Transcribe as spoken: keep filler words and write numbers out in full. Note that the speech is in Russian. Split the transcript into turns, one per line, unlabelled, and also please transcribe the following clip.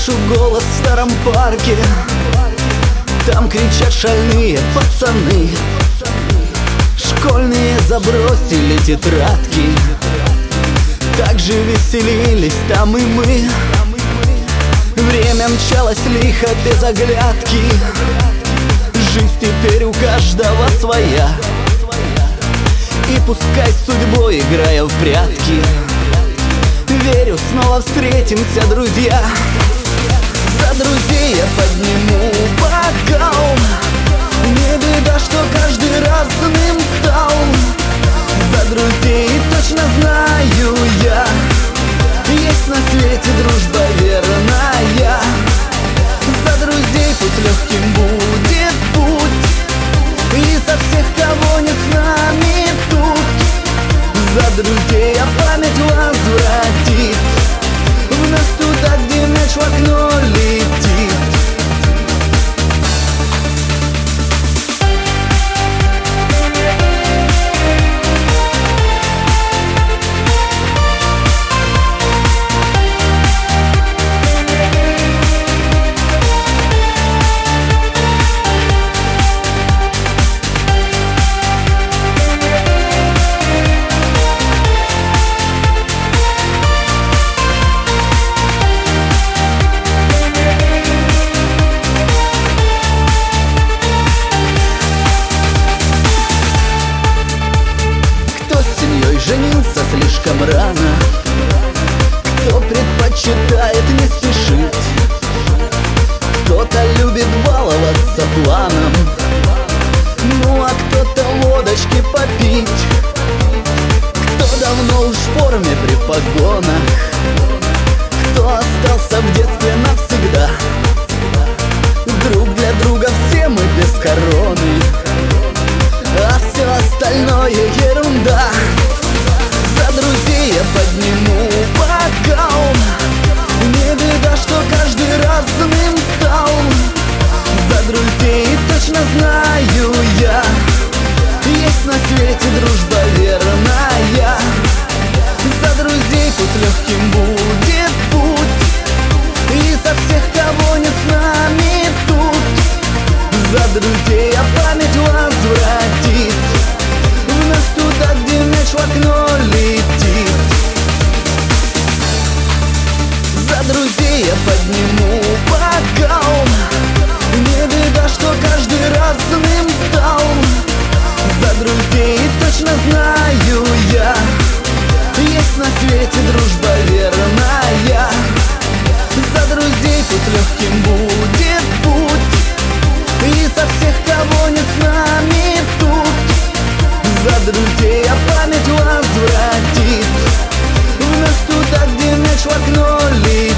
Слышу голос в старом парке, там кричат шальные пацаны. Школьные забросили тетрадки, так же веселились там и мы. Время мчалось лихо без оглядки, жизнь теперь у каждого своя. И пускай с судьбой, играя в прятки, верю, снова встретимся, друзья. За друзей я подниму бокал, не беда, что каждый разным стал. За друзей точно знаю я, есть на свете дружба верная. За друзей пусть легким будет путь, и за всех, кого нет с нами тут. За друзей я память возвратит вновь туда, где мяч в окно летит. Женился слишком рано, кто предпочитает не спешить, кто-то любит баловаться планом, ну а кто-то водочки попить, кто давно уж в форме при погонах, кто остался в детстве навсегда. Друг для друга все мы без короны, а все остальное ерунда. За друзей я подниму бокал, не беда, что каждый разным стал. За друзей точно знаю я, есть на свете дружба верная. За друзей пусть легким будет путь, и за всех, кого нет с нами тут. За друзей я память возвратит вновь туда, где мяч в окно летит. За друзей я подниму бокал, не беда, что каждый разным стал. За друзей точно знаю я, есть на свете дружба верная. За друзей пусть легким будет путь, и за всех, кого нет с нами тут. За друзей я память возвратит вновь туда, где мяч в окно летит.